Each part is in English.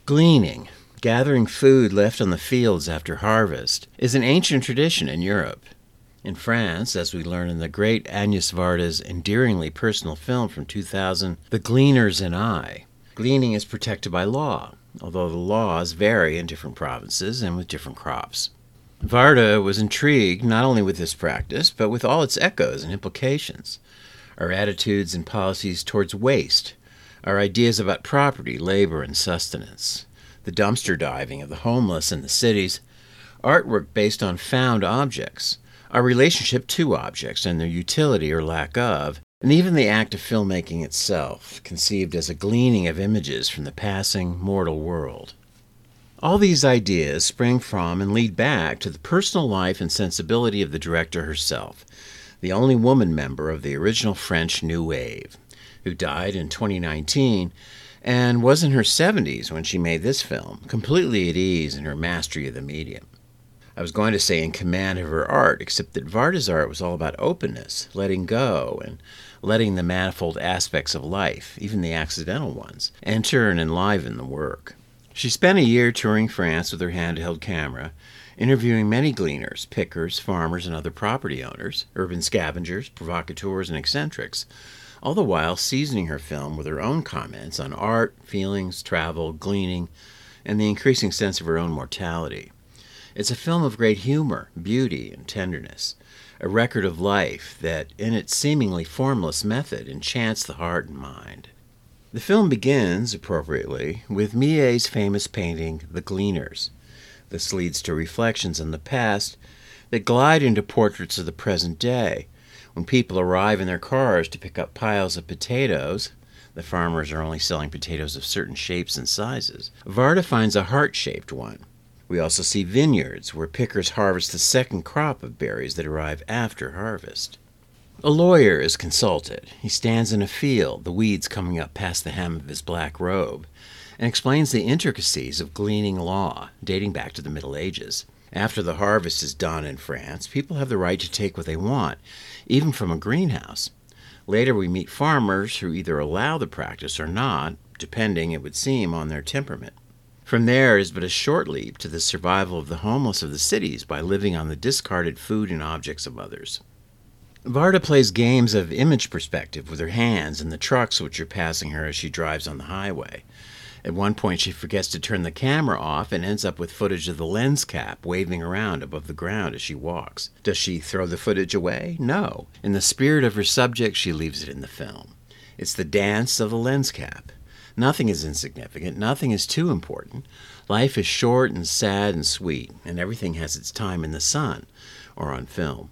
Gleaning, gathering food left on the fields after harvest, is an ancient tradition in Europe. In France, as we learn in the great Agnès Varda's endearingly personal film from 2000, The Gleaners and I, gleaning is protected by law, although the laws vary in different provinces and with different crops. Varda was intrigued not only with this practice, but with all its echoes and implications. Our attitudes and policies towards waste, our ideas about property, labor, and sustenance, the dumpster diving of the homeless in the cities, artwork based on found objects, our relationship to objects and their utility or lack of, and even the act of filmmaking itself, conceived as a gleaning of images from the passing mortal world. All these ideas spring from and lead back to the personal life and sensibility of the director herself, the only woman member of the original French New Wave, who died in 2019 and was in her 70s when she made this film, completely at ease in her mastery of the medium. I was going to say in command of her art, except that Varda's art was all about openness, letting go, and letting the manifold aspects of life, even the accidental ones, enter and enliven the work. She spent a year touring France with her handheld camera, interviewing many gleaners, pickers, farmers, and other property owners, urban scavengers, provocateurs, and eccentrics, all the while seasoning her film with her own comments on art, feelings, travel, gleaning, and the increasing sense of her own mortality. It's a film of great humor, beauty, and tenderness, a record of life that, in its seemingly formless method, enchants the heart and mind. The film begins, appropriately, with Millet's famous painting, The Gleaners. This leads to reflections on the past that glide into portraits of the present day, when people arrive in their cars to pick up piles of potatoes. The farmers are only selling potatoes of certain shapes and sizes. Varda finds a heart-shaped one. We also see vineyards where pickers harvest the second crop of berries that arrive after harvest. A lawyer is consulted. He stands in a field, the weeds coming up past the hem of his black robe, and explains the intricacies of gleaning law, dating back to the Middle Ages. After the harvest is done in France, people have the right to take what they want, even from a greenhouse. Later we meet farmers who either allow the practice or not, depending, it would seem, on their temperament. From there is but a short leap to the survival of the homeless of the cities by living on the discarded food and objects of others. Varda plays games of image perspective with her hands and the trucks which are passing her as she drives on the highway. At one point she forgets to turn the camera off and ends up with footage of the lens cap waving around above the ground as she walks. Does she throw the footage away? No. In the spirit of her subject, she leaves it in the film. It's the dance of the lens cap. Nothing is insignificant. Nothing is too important. Life is short and sad and sweet, and everything has its time in the sun or on film.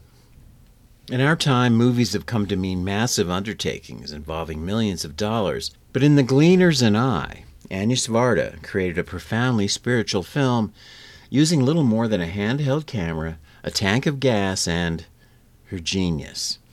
In our time, movies have come to mean massive undertakings involving millions of dollars, but in The Gleaners and I, Agnès Varda created a profoundly spiritual film using little more than a handheld camera, a tank of gas, and her genius.